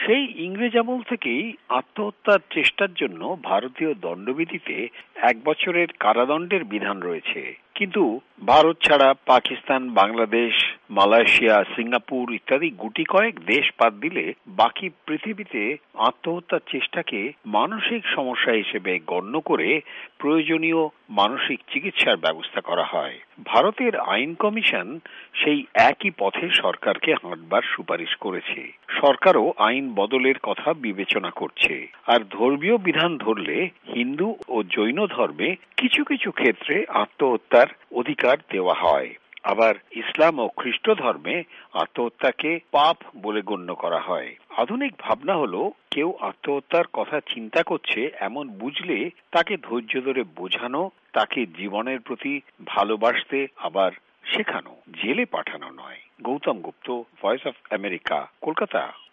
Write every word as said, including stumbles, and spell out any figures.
সেই ইংরেজ আমল থেকেই আত্মহত্যার চেষ্টার জন্য ভারতীয় দণ্ডবিধিতে এক বছরের কারাদণ্ডের বিধান রয়েছে। কিন্তু ভারত ছাড়া পাকিস্তান, বাংলাদেশ, মালয়েশিয়া, সিঙ্গাপুর ইত্যাদি গুটি কয়েক দেশ বাদ দিলে বাকি পৃথিবীতে আত্মহত্যার চেষ্টাকে মানসিক সমস্যা হিসেবে গণ্য করে প্রয়োজনীয় মানসিক চিকিৎসার ব্যবস্থা করা হয়। ভারতের আইন কমিশন সেই একই পথে সরকারকে হাঁটবার সুপারিশ করেছে। সরকারও আইন বদলের কথা বিবেচনা করছে। আর ধর্মীয় বিধান ধরলে হিন্দু ও জৈন ধর্মে কিছু কিছু ক্ষেত্রে আত্মহত্যার অধিকার দেওয়া হয়। আবার ইসলাম ও খ্রিস্ট ধর্মে আত্মহত্যাকে পাপ বলে গণ্য করা হয়। আধুনিক ভাবনা হলো কেউ আত্মহত্যার কথা চিন্তা করছে এমন বুঝলে তাকে ধৈর্য ধরে বোঝানো, তাকে জীবনের প্রতি ভালোবাসতে আবার শেখানো, জেলে পাঠানো নয়। Goutam Gupta, Voice of America, Kolkata.